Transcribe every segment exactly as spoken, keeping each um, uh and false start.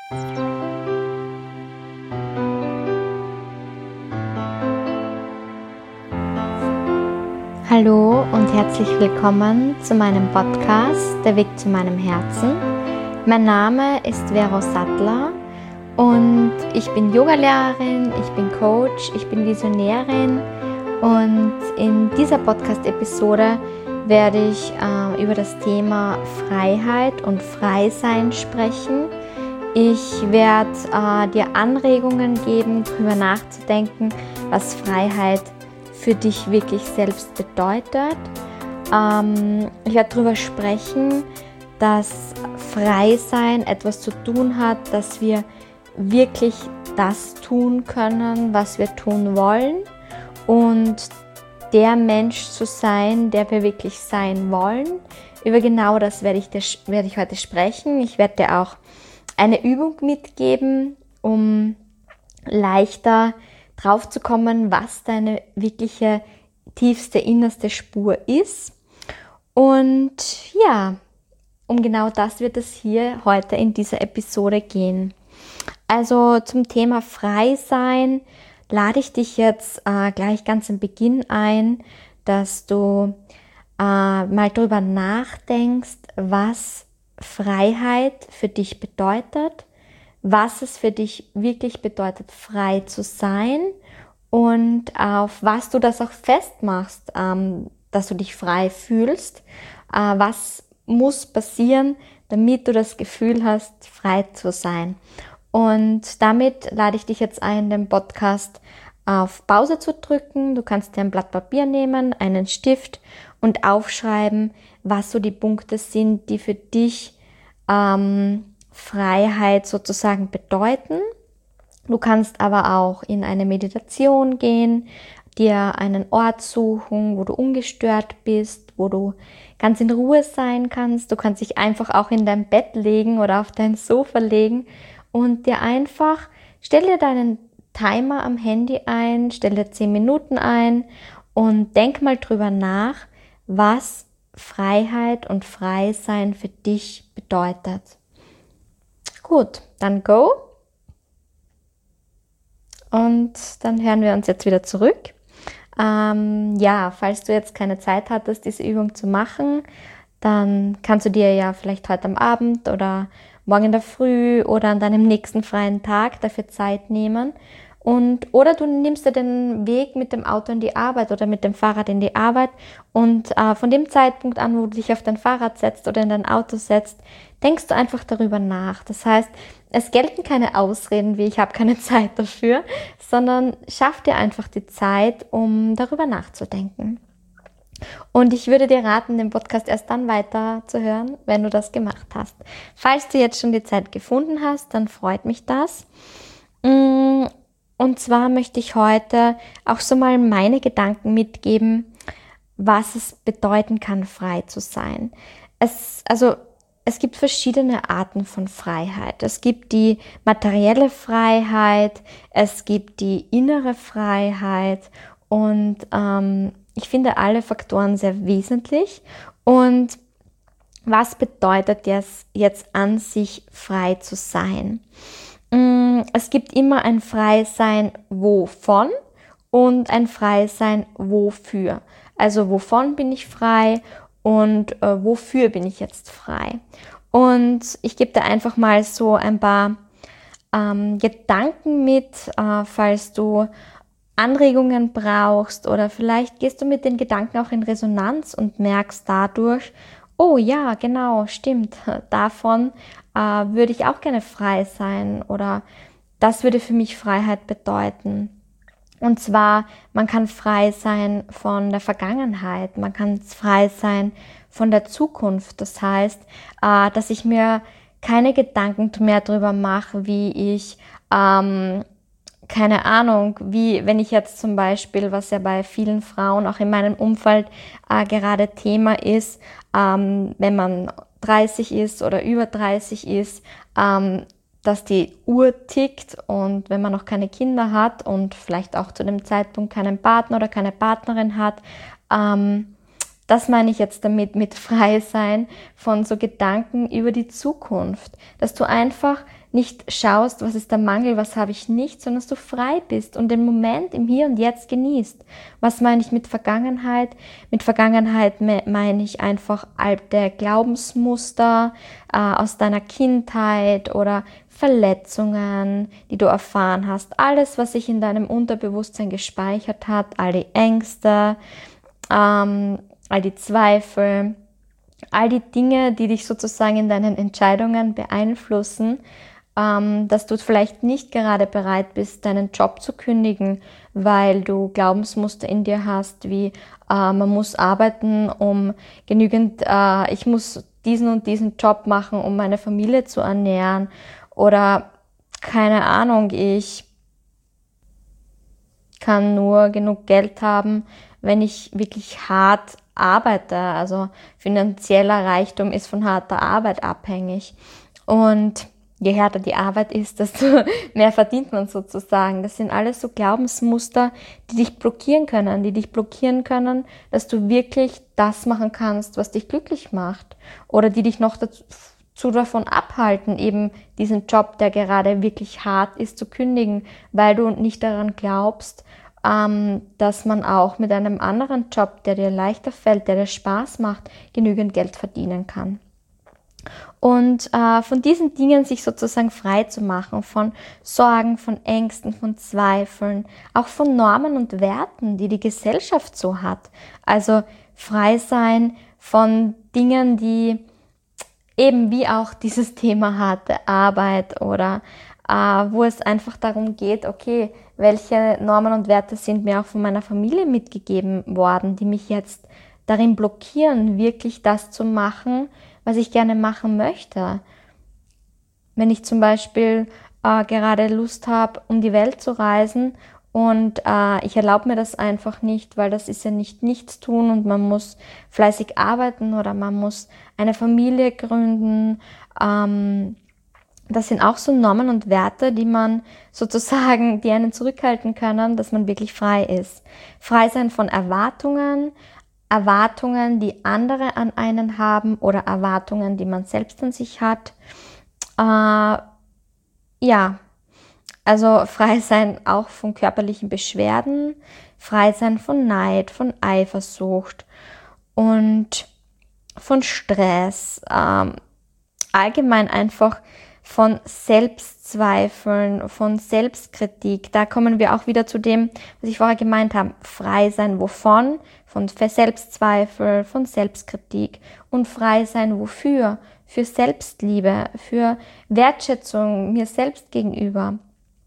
Hallo und herzlich willkommen zu meinem Podcast Der Weg zu meinem Herzen. Mein Name ist Vero Sattler und ich bin Yogalehrerin, ich bin Coach, ich bin Visionärin und in dieser Podcast-Episode werde ich äh, über das Thema Freiheit und Freisein sprechen. Ich werde äh, dir Anregungen geben, darüber nachzudenken, was Freiheit für dich wirklich selbst bedeutet. Ähm, ich werde darüber sprechen, dass Freisein etwas zu tun hat, dass wir wirklich das tun können, was wir tun wollen und der Mensch zu sein, der wir wirklich sein wollen. Über genau das werde ich, dir, werde ich heute sprechen. Ich werde dir auch eine Übung mitgeben, um leichter drauf zu kommen, was deine wirkliche tiefste, innerste Spur ist. Und ja, um genau das wird es hier heute in dieser Episode gehen. Also zum Thema Freisein lade ich dich jetzt äh, gleich ganz am Beginn ein, dass du äh, mal drüber nachdenkst, was Freiheit für dich bedeutet, was es für dich wirklich bedeutet, frei zu sein und auf was du das auch festmachst, ähm, dass du dich frei fühlst. Äh, was muss passieren, damit du das Gefühl hast, frei zu sein? Und damit lade ich dich jetzt ein, den Podcast auf Pause zu drücken. Du kannst dir ein Blatt Papier nehmen, einen Stift und aufschreiben, was so die Punkte sind, die für dich ähm, Freiheit sozusagen bedeuten. Du kannst aber auch in eine Meditation gehen, dir einen Ort suchen, wo du ungestört bist, wo du ganz in Ruhe sein kannst. Du kannst dich einfach auch in dein Bett legen oder auf dein Sofa legen und dir einfach, stell dir deinen Timer am Handy ein, stell dir zehn Minuten ein und denk mal drüber nach, was Freiheit und Freisein für dich bedeutet. Gut, dann go. Und dann hören wir uns jetzt wieder zurück. Ähm, ja, falls du jetzt keine Zeit hattest, diese Übung zu machen, dann kannst du dir ja vielleicht heute am Abend oder morgen in der Früh oder an deinem nächsten freien Tag dafür Zeit nehmen. Und, oder du nimmst dir den Weg mit dem Auto in die Arbeit oder mit dem Fahrrad in die Arbeit und äh, von dem Zeitpunkt an, wo du dich auf dein Fahrrad setzt oder in dein Auto setzt, denkst du einfach darüber nach. Das heißt, es gelten keine Ausreden wie ich habe keine Zeit dafür, sondern schaff dir einfach die Zeit, um darüber nachzudenken. Und ich würde dir raten, den Podcast erst dann weiter zu hören, wenn du das gemacht hast. Falls du jetzt schon die Zeit gefunden hast, dann freut mich das. Und zwar möchte ich heute auch so mal meine Gedanken mitgeben, was es bedeuten kann, frei zu sein. Es, also, es gibt verschiedene Arten von Freiheit. Es gibt die materielle Freiheit, es gibt die innere Freiheit und ähm, ich finde alle Faktoren sehr wesentlich. Und was bedeutet es jetzt an sich, frei zu sein? Es gibt immer ein Freisein wovon und ein Freisein wofür. Also wovon bin ich frei und äh, wofür bin ich jetzt frei. Und ich gebe dir einfach mal so ein paar ähm, Gedanken mit, äh, falls du Anregungen brauchst oder vielleicht gehst du mit den Gedanken auch in Resonanz und merkst dadurch, oh ja, genau, stimmt, davon äh, würde ich auch gerne frei sein oder das würde für mich Freiheit bedeuten. Und zwar, man kann frei sein von der Vergangenheit, man kann frei sein von der Zukunft. Das heißt, äh, dass ich mir keine Gedanken mehr darüber mache, wie ich, ähm, keine Ahnung, wie wenn ich jetzt zum Beispiel, was ja bei vielen Frauen auch in meinem Umfeld äh, gerade Thema ist, ähm, wenn man dreißig ist oder über dreißig ist, ähm, dass die Uhr tickt und wenn man noch keine Kinder hat und vielleicht auch zu dem Zeitpunkt keinen Partner oder keine Partnerin hat, ähm, das meine ich jetzt damit, mit frei sein von so Gedanken über die Zukunft. Dass du einfach nicht schaust, was ist der Mangel, was habe ich nicht, sondern dass du frei bist und den Moment im Hier und Jetzt genießt. Was meine ich mit Vergangenheit? Mit Vergangenheit meine ich einfach alte Glaubensmuster äh, aus deiner Kindheit oder Verletzungen, die du erfahren hast. Alles, was sich in deinem Unterbewusstsein gespeichert hat, all die Ängste, ähm, all die Zweifel, all die Dinge, die dich sozusagen in deinen Entscheidungen beeinflussen, ähm, dass du vielleicht nicht gerade bereit bist, deinen Job zu kündigen, weil du Glaubensmuster in dir hast, wie äh, man muss arbeiten, um genügend, äh, ich muss diesen und diesen Job machen, um meine Familie zu ernähren, oder keine Ahnung, ich kann nur genug Geld haben, wenn ich wirklich hart arbeite. Also finanzieller Reichtum ist von harter Arbeit abhängig. Und je härter die Arbeit ist, desto mehr verdient man sozusagen. Das sind alles so Glaubensmuster, die dich blockieren können, die dich blockieren können, dass du wirklich das machen kannst, was dich glücklich macht. Oder die dich noch dazu davon abhalten, eben diesen Job, der gerade wirklich hart ist, zu kündigen, weil du nicht daran glaubst, ähm, dass man auch mit einem anderen Job, der dir leichter fällt, der dir Spaß macht, genügend Geld verdienen kann. Und äh, von diesen Dingen sich sozusagen frei zu machen, von Sorgen, von Ängsten, von Zweifeln, auch von Normen und Werten, die die Gesellschaft so hat. Also frei sein von Dingen, die eben wie auch dieses Thema harte Arbeit oder äh, wo es einfach darum geht, okay, welche Normen und Werte sind mir auch von meiner Familie mitgegeben worden, die mich jetzt darin blockieren, wirklich das zu machen, was ich gerne machen möchte. Wenn ich zum Beispiel äh, gerade Lust habe, um die Welt zu reisen und äh, ich erlaube mir das einfach nicht, weil das ist ja nicht nichts tun und man muss fleißig arbeiten oder man muss eine Familie gründen. Ähm, das sind auch so Normen und Werte, die man sozusagen, die einen zurückhalten können, dass man wirklich frei ist. Frei sein von Erwartungen, Erwartungen, die andere an einen haben oder Erwartungen, die man selbst an sich hat. Äh, ja, also frei sein auch von körperlichen Beschwerden, frei sein von Neid, von Eifersucht und von Stress, äh, allgemein einfach von Selbstzweifeln, von Selbstkritik. Da kommen wir auch wieder zu dem, was ich vorher gemeint habe. Frei sein wovon? Von Selbstzweifel, von Selbstkritik. Und frei sein wofür? Für Selbstliebe, für Wertschätzung mir selbst gegenüber.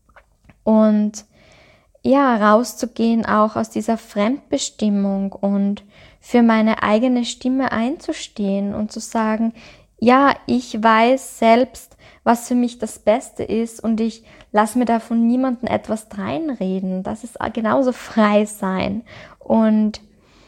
Und ja, rauszugehen auch aus dieser Fremdbestimmung und für meine eigene Stimme einzustehen und zu sagen, ja, ich weiß selbst, was für mich das Beste ist und ich lasse mir da von niemandem etwas reinreden. Das ist genauso frei sein und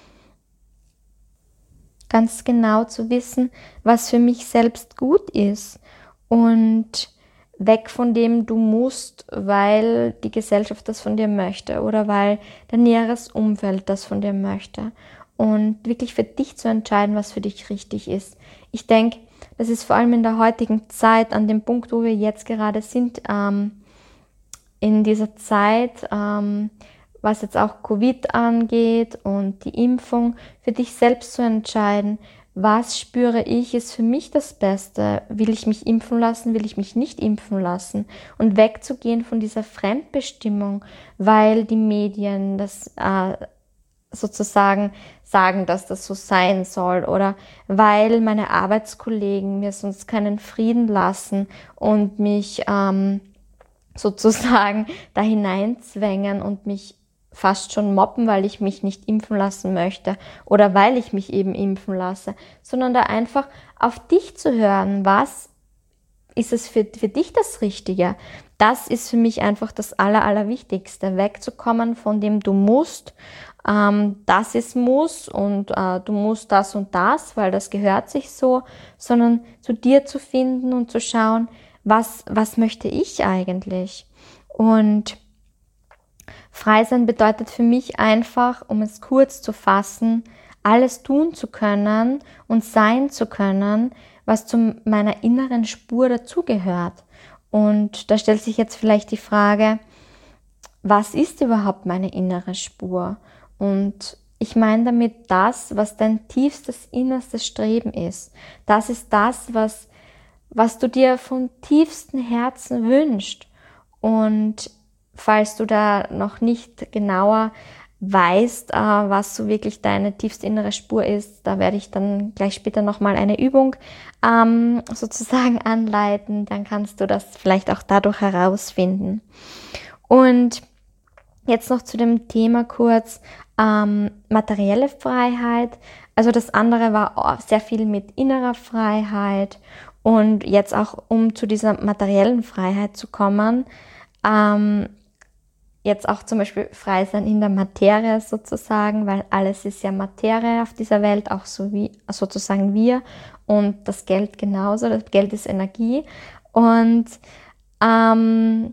ganz genau zu wissen, was für mich selbst gut ist und weg von dem du musst, weil die Gesellschaft das von dir möchte oder weil dein näheres Umfeld das von dir möchte und wirklich für dich zu entscheiden, was für dich richtig ist. Ich denke, das ist vor allem in der heutigen Zeit, an dem Punkt, wo wir jetzt gerade sind, ähm, in dieser Zeit, ähm, was jetzt auch Covid angeht und die Impfung, für dich selbst zu entscheiden, was spüre ich, ist für mich das Beste? Will ich mich impfen lassen, will ich mich nicht impfen lassen? Und wegzugehen von dieser Fremdbestimmung, weil die Medien das äh, sozusagen sagen, dass das so sein soll oder weil meine Arbeitskollegen mir sonst keinen Frieden lassen und mich ähm, sozusagen da hineinzwängen und mich fast schon mobben, weil ich mich nicht impfen lassen möchte oder weil ich mich eben impfen lasse, sondern da einfach auf dich zu hören, was ist es für, für dich das Richtige? Das ist für mich einfach das Aller, Allerwichtigste, wegzukommen von dem du musst, ähm, das ist muss und äh, du musst das und das, weil das gehört sich so, sondern zu dir zu finden und zu schauen, was, was möchte ich eigentlich? Und frei sein bedeutet für mich einfach, um es kurz zu fassen, alles tun zu können und sein zu können, was zu meiner inneren Spur dazugehört. Und da stellt sich jetzt vielleicht die Frage, was ist überhaupt meine innere Spur? Und ich meine damit das, was dein tiefstes, innerstes Streben ist. Das ist das, was, was du dir von tiefstem Herzen wünschst. Und falls du da noch nicht genauer weißt, was so wirklich deine tiefste innere Spur ist, da werde ich dann gleich später nochmal eine Übung ähm, sozusagen anleiten. Dann kannst du das vielleicht auch dadurch herausfinden. Und jetzt noch zu dem Thema kurz ähm, materielle Freiheit. Also das andere war sehr viel mit innerer Freiheit. Und jetzt auch, um zu dieser materiellen Freiheit zu kommen, ähm, jetzt auch zum Beispiel frei sein in der Materie sozusagen, weil alles ist ja Materie auf dieser Welt, auch so wie sozusagen wir und das Geld genauso. Das Geld ist Energie und ähm,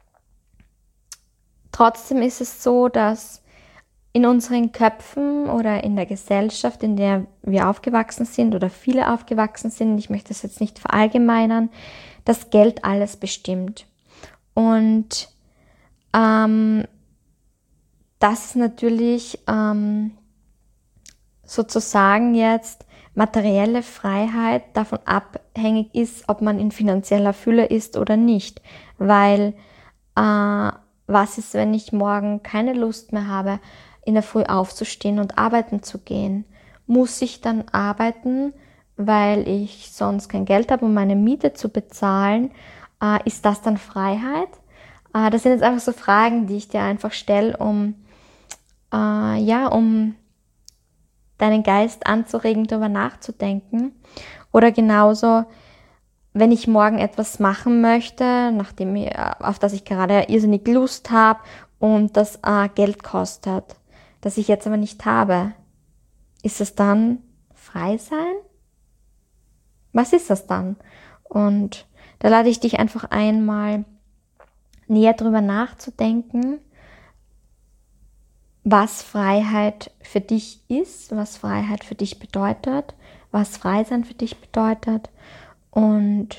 trotzdem ist es so, dass in unseren Köpfen oder in der Gesellschaft, in der wir aufgewachsen sind oder viele aufgewachsen sind, ich möchte das jetzt nicht verallgemeinern, das Geld alles bestimmt. Und ähm, dass natürlich ähm, sozusagen jetzt materielle Freiheit davon abhängig ist, ob man in finanzieller Fülle ist oder nicht. Weil äh, was ist, wenn ich morgen keine Lust mehr habe, in der Früh aufzustehen und arbeiten zu gehen? Muss ich dann arbeiten, weil ich sonst kein Geld habe, um meine Miete zu bezahlen? Äh, ist das dann Freiheit? Äh, das sind jetzt einfach so Fragen, die ich dir einfach stelle, um, äh, ja, um deinen Geist anzuregen, darüber nachzudenken. Oder genauso, wenn ich morgen etwas machen möchte, nachdem ich, auf das ich gerade irrsinnig Lust habe und das äh, Geld kostet, das ich jetzt aber nicht habe, ist es dann frei sein? Was ist das dann? Und da lade ich dich einfach einmal näher drüber nachzudenken, was Freiheit für dich ist, was Freiheit für dich bedeutet, was Freisein für dich bedeutet. Und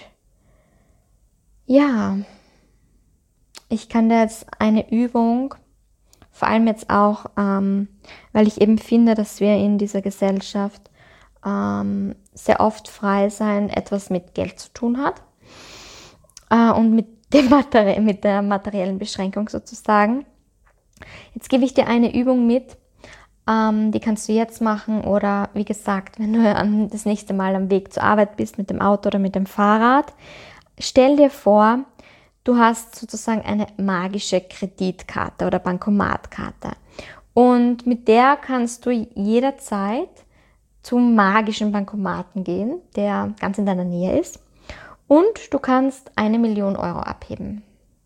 ja, ich kann dir jetzt eine Übung, vor allem jetzt auch, ähm, weil ich eben finde, dass wir in dieser Gesellschaft ähm, sehr oft Freisein etwas mit Geld zu tun hat äh, und mit dem Materi- mit der materiellen Beschränkung sozusagen. Jetzt gebe ich dir eine Übung mit, ähm, die kannst du jetzt machen oder wie gesagt, wenn du das nächste Mal am Weg zur Arbeit bist mit dem Auto oder mit dem Fahrrad. Stell dir vor, du hast sozusagen eine magische Kreditkarte oder Bankomatkarte und mit der kannst du jederzeit zum magischen Bankomaten gehen, der ganz in deiner Nähe ist. Und du kannst eine Million Euro abheben.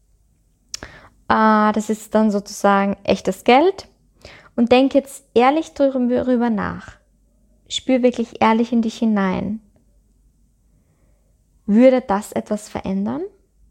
Äh, das ist dann sozusagen echtes Geld. Und denk jetzt ehrlich darüber nach. Spür wirklich ehrlich in dich hinein. Würde das etwas verändern?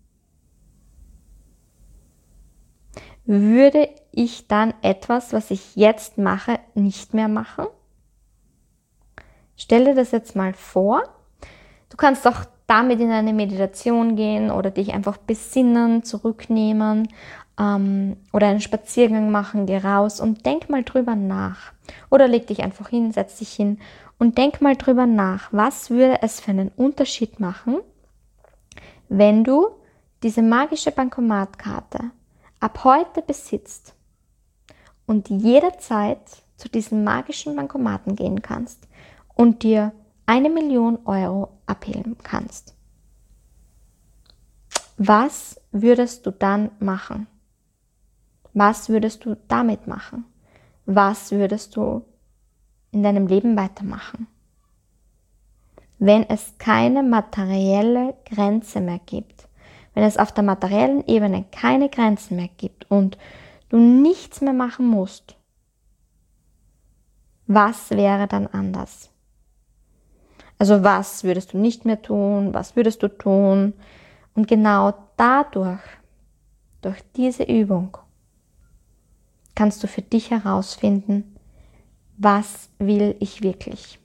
Würde ich dann etwas, was ich jetzt mache, nicht mehr machen? Stell dir das jetzt mal vor. Du kannst auch damit in eine Meditation gehen oder dich einfach besinnen, zurücknehmen ähm, oder einen Spaziergang machen, geh raus und denk mal drüber nach. Oder leg dich einfach hin, setz dich hin und denk mal drüber nach, was würde es für einen Unterschied machen, wenn du diese magische Bankomatkarte ab heute besitzt und jederzeit zu diesem magischen Bankomaten gehen kannst und dir eine Million Euro abheben kannst. Was würdest du dann machen? Was würdest du damit machen? Was würdest du in deinem Leben weitermachen? Wenn es keine materielle Grenze mehr gibt, wenn es auf der materiellen Ebene keine Grenzen mehr gibt und du nichts mehr machen musst, was wäre dann anders? Also was würdest du nicht mehr tun? Was würdest du tun? Und genau dadurch, durch diese Übung, kannst du für dich herausfinden, was will ich wirklich?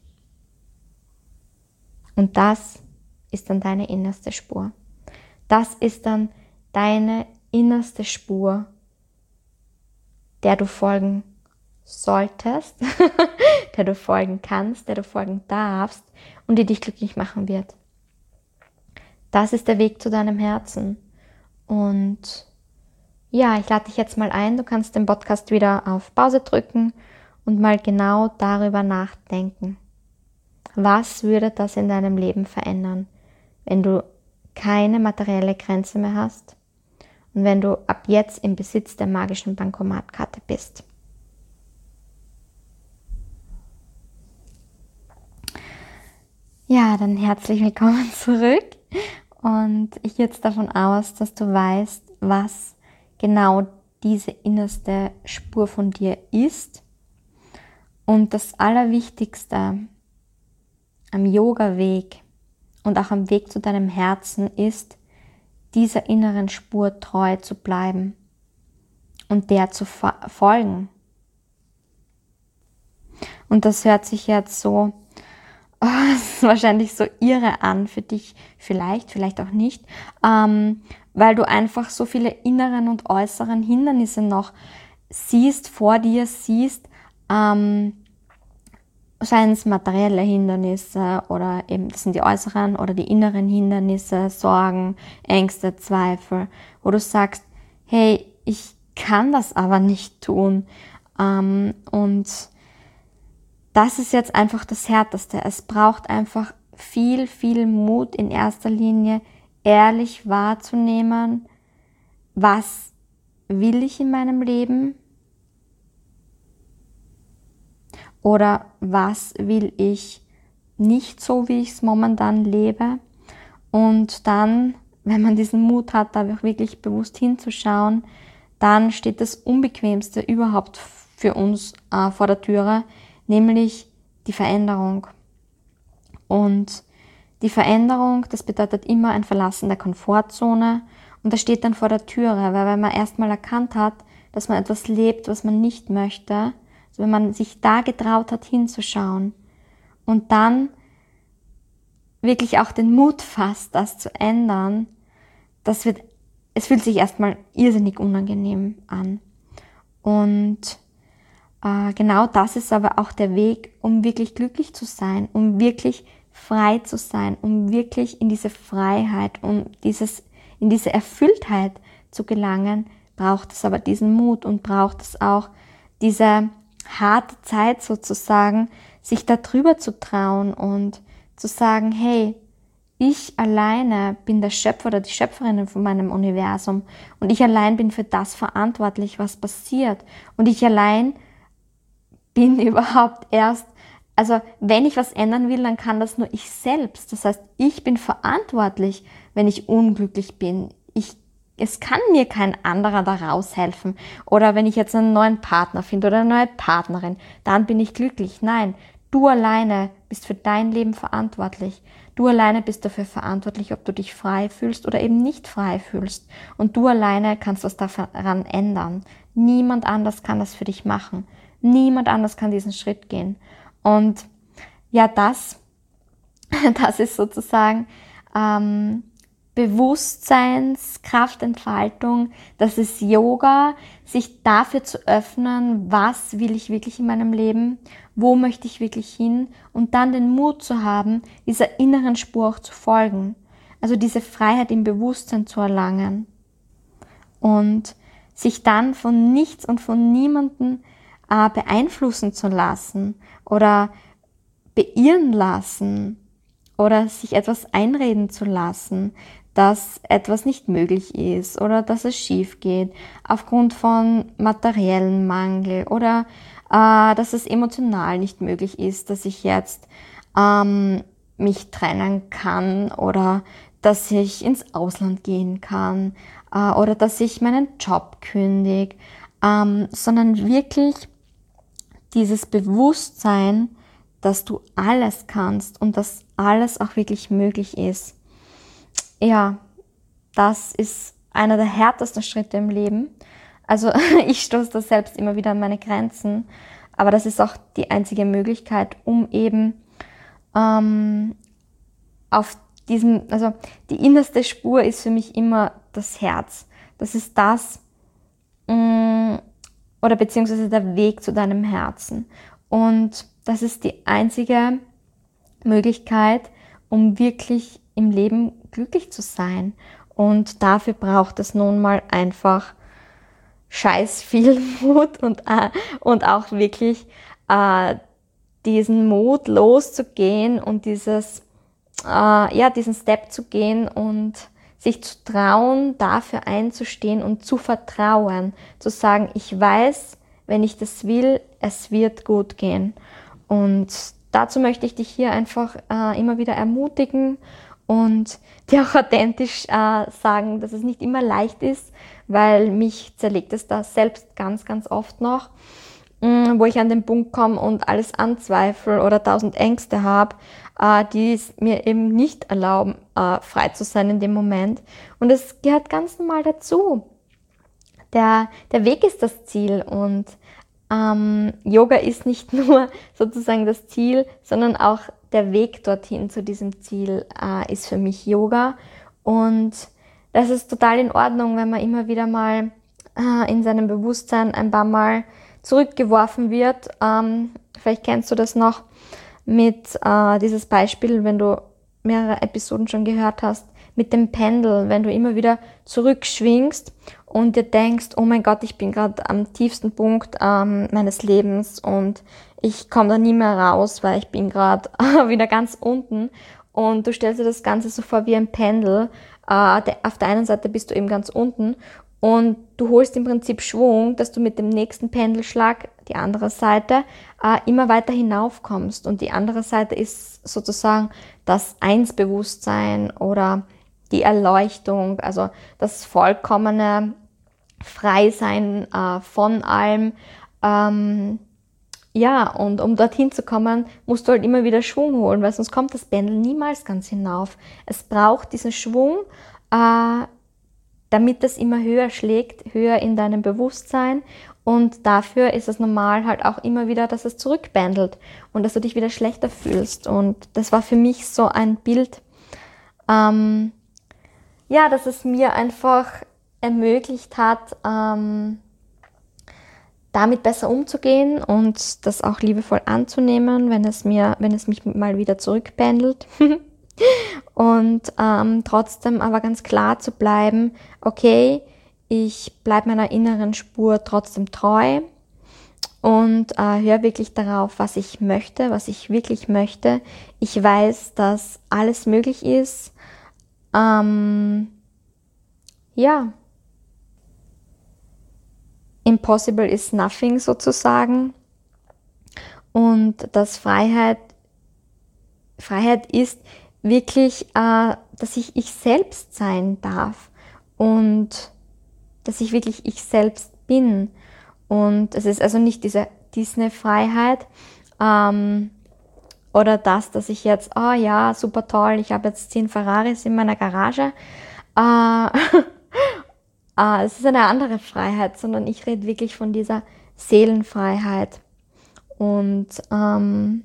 Und das ist dann deine innerste Spur. Das ist dann deine innerste Spur, der du folgen solltest, der du folgen kannst, der du folgen darfst und die dich glücklich machen wird. Das ist der Weg zu deinem Herzen. Und ja, ich lade dich jetzt mal ein, du kannst den Podcast wieder auf Pause drücken und mal genau darüber nachdenken. Was würde das in deinem Leben verändern, wenn du keine materielle Grenze mehr hast und wenn du ab jetzt im Besitz der magischen Bankomatkarte bist? Ja, dann herzlich willkommen zurück und ich gehe jetzt davon aus, dass du weißt, was genau diese innerste Spur von dir ist. Und das Allerwichtigste am Yoga-Weg und auch am Weg zu deinem Herzen ist, dieser inneren Spur treu zu bleiben und der zu folgen. Und das hört sich jetzt so, oh, das ist wahrscheinlich so irre an für dich, vielleicht, vielleicht auch nicht, ähm, weil du einfach so viele inneren und äußeren Hindernisse noch siehst, vor dir siehst, ähm, seien es materielle Hindernisse oder eben, das sind die äußeren oder die inneren Hindernisse, Sorgen, Ängste, Zweifel, wo du sagst, hey, ich kann das aber nicht tun. Ähm, und das ist jetzt einfach das Härteste. Es braucht einfach viel, viel Mut in erster Linie, ehrlich wahrzunehmen, was will ich in meinem Leben? Oder was will ich nicht so, wie ich es momentan lebe? Und dann, wenn man diesen Mut hat, da wirklich bewusst hinzuschauen, dann steht das Unbequemste überhaupt für uns äh, vor der Türe, nämlich die Veränderung. Und die Veränderung, das bedeutet immer ein Verlassen der Komfortzone und das steht dann vor der Türe, weil wenn man erstmal erkannt hat, dass man etwas lebt, was man nicht möchte, also wenn man sich da getraut hat, hinzuschauen und dann wirklich auch den Mut fasst, das zu ändern, das wird, es fühlt sich erstmal irrsinnig unangenehm an. Und äh, genau das ist aber auch der Weg, um wirklich glücklich zu sein, um wirklich frei zu sein, um wirklich in diese Freiheit, um dieses, in diese Erfülltheit zu gelangen, braucht es aber diesen Mut und braucht es auch diese harte Zeit sozusagen, sich da drüber zu trauen und zu sagen, hey, ich alleine bin der Schöpfer oder die Schöpferin von meinem Universum und ich allein bin für das verantwortlich, was passiert und ich allein bin überhaupt erst, also wenn ich was ändern will, dann kann das nur ich selbst. Das heißt, ich bin verantwortlich, wenn ich unglücklich bin. Ich Es kann mir kein anderer da raushelfen. Oder wenn ich jetzt einen neuen Partner finde oder eine neue Partnerin, dann bin ich glücklich. Nein, du alleine bist für dein Leben verantwortlich. Du alleine bist dafür verantwortlich, ob du dich frei fühlst oder eben nicht frei fühlst. Und du alleine kannst was daran ändern. Niemand anders kann das für dich machen. Niemand anders kann diesen Schritt gehen. Und ja, das, das ist sozusagen ähm, Bewusstseinskraftentfaltung, das ist Yoga, sich dafür zu öffnen, was will ich wirklich in meinem Leben, wo möchte ich wirklich hin und dann den Mut zu haben, dieser inneren Spur auch zu folgen, also diese Freiheit im Bewusstsein zu erlangen und sich dann von nichts und von niemandem äh, beeinflussen zu lassen oder beirren lassen oder sich etwas einreden zu lassen, dass etwas nicht möglich ist oder dass es schief geht aufgrund von materiellen Mangel oder äh, dass es emotional nicht möglich ist, dass ich jetzt ähm, mich trennen kann oder dass ich ins Ausland gehen kann äh, oder dass ich meinen Job kündige, ähm, sondern wirklich dieses Bewusstsein, dass du alles kannst und dass alles auch wirklich möglich ist. Ja, das ist einer der härtesten Schritte im Leben. Also ich stoße da selbst immer wieder an meine Grenzen. aber das ist auch die einzige Möglichkeit, um eben ähm, auf diesem, also die innerste Spur ist für mich immer das Herz. Das ist das, mh, oder beziehungsweise der Weg zu deinem Herzen. Und das ist die einzige Möglichkeit, um wirklich im Leben glücklich zu sein. Und dafür braucht es nun mal einfach scheiß viel Mut und, äh, und auch wirklich äh, diesen Mut loszugehen und dieses, äh, ja, diesen Step zu gehen und sich zu trauen, dafür einzustehen und zu vertrauen, zu sagen, ich weiß, wenn ich das will, es wird gut gehen. Und dazu möchte ich dich hier einfach äh, immer wieder ermutigen und dir auch authentisch äh, sagen, dass es nicht immer leicht ist, weil mich zerlegt es da selbst ganz, ganz oft noch, mh, wo ich an den Punkt komme und alles anzweifle oder tausend Ängste habe, äh, die es mir eben nicht erlauben, äh, frei zu sein in dem Moment. Und es gehört ganz normal dazu. Der, der Weg ist das Ziel und ähm, Yoga ist nicht nur sozusagen das Ziel, sondern auch der Weg dorthin zu diesem Ziel äh, ist für mich Yoga. Und das ist total in Ordnung, wenn man immer wieder mal äh, in seinem Bewusstsein ein paar Mal zurückgeworfen wird. Ähm, vielleicht kennst du das noch mit äh, dieses Beispiel, wenn du mehrere Episoden schon gehört hast, mit dem Pendel, wenn du immer wieder zurückschwingst und dir denkst, oh mein Gott, ich bin gerade am tiefsten Punkt ähm, meines Lebens und ich komme da nie mehr raus, weil ich bin gerade wieder ganz unten. Und du stellst dir das Ganze so vor wie ein Pendel. Äh, der, auf der einen Seite bist du eben ganz unten und du holst im Prinzip Schwung, dass du mit dem nächsten Pendelschlag, die andere Seite, äh, immer weiter hinaufkommst. Und die andere Seite ist sozusagen das Einsbewusstsein oder die Erleuchtung, also das vollkommene Freisein äh, von allem. Ähm, ja, und um dorthin zu kommen, musst du halt immer wieder Schwung holen, weil sonst kommt das Pendel niemals ganz hinauf. Es braucht diesen Schwung, äh, damit es immer höher schlägt, höher in deinem Bewusstsein. Und dafür ist es normal halt auch immer wieder, dass es zurückpendelt und dass du dich wieder schlechter fühlst. Und das war für mich so ein Bild, ähm, ja, dass es mir einfach ermöglicht hat, ähm, damit besser umzugehen und das auch liebevoll anzunehmen, wenn es mir, wenn es mich mal wieder zurückpendelt. Und ähm, trotzdem aber ganz klar zu bleiben, okay, ich bleibe meiner inneren Spur trotzdem treu und äh, höre wirklich darauf, was ich möchte, was ich wirklich möchte. Ich weiß, dass alles möglich ist. Ähm, ja, impossible is nothing sozusagen. Und dass Freiheit, Freiheit ist wirklich, äh, dass ich ich selbst sein darf und dass ich wirklich ich selbst bin. Und es ist also nicht diese Disney-Freiheit ähm, oder das, dass ich jetzt, oh ja, super toll, ich habe jetzt zehn Ferraris in meiner Garage. Äh, äh, es ist eine andere Freiheit, sondern ich rede wirklich von dieser Seelenfreiheit. Und ähm,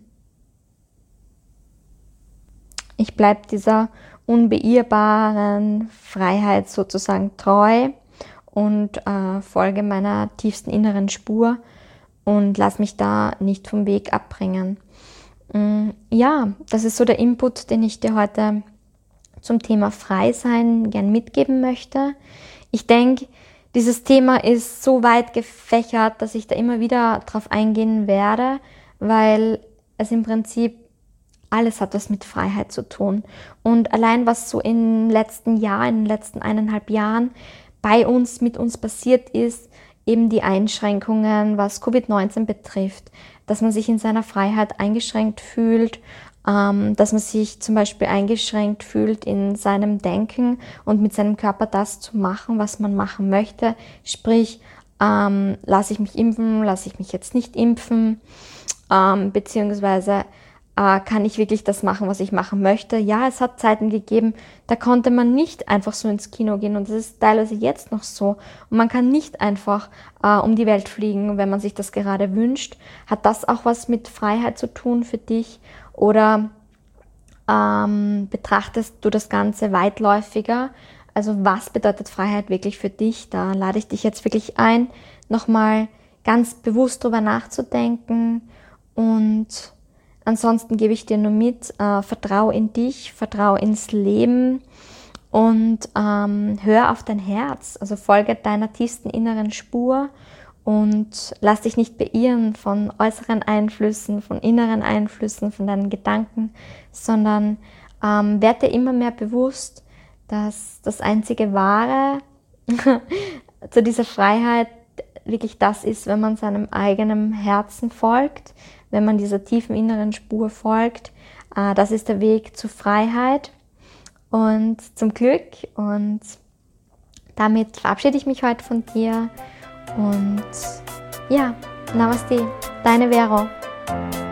ich bleibe dieser unbeirrbaren Freiheit sozusagen treu und äh, folge meiner tiefsten inneren Spur und lass mich da nicht vom Weg abbringen. Mm, ja, das ist so der Input, den ich dir heute zum Thema Freisein gern mitgeben möchte. Ich denke, dieses Thema ist so weit gefächert, dass ich da immer wieder drauf eingehen werde, weil es im Prinzip alles hat was mit Freiheit zu tun. Und allein was so im letzten Jahr, in den letzten eineinhalb Jahren bei uns, mit uns passiert ist, eben die Einschränkungen, was Covid neunzehn betrifft, dass man sich in seiner Freiheit eingeschränkt fühlt, ähm, dass man sich zum Beispiel eingeschränkt fühlt in seinem Denken und mit seinem Körper das zu machen, was man machen möchte. Sprich, ähm, lasse ich mich impfen, lasse ich mich jetzt nicht impfen, ähm, beziehungsweise äh, kann ich wirklich das machen, was ich machen möchte? Ja, es hat Zeiten gegeben, da konnte man nicht einfach so ins Kino gehen und das ist teilweise jetzt noch so. Und man kann nicht einfach äh, um die Welt fliegen, wenn man sich das gerade wünscht. Hat das auch was mit Freiheit zu tun für dich? Oder ähm, betrachtest du das Ganze weitläufiger? Also was bedeutet Freiheit wirklich für dich? Da lade ich dich jetzt wirklich ein, nochmal ganz bewusst drüber nachzudenken. Und ansonsten gebe ich dir nur mit, äh, vertrau in dich, vertrau ins Leben und ähm, hör auf dein Herz. Also folge deiner tiefsten inneren Spur und lass dich nicht beirren von äußeren Einflüssen, von inneren Einflüssen, von deinen Gedanken, sondern ähm, werd dir immer mehr bewusst, dass das einzige Wahre zu dieser Freiheit wirklich das ist, wenn man seinem eigenen Herzen folgt, wenn man dieser tiefen inneren Spur folgt. Äh, das ist der Weg zur Freiheit und zum Glück. Und damit verabschiede ich mich heute von dir. Und ja, Namaste, deine Vero.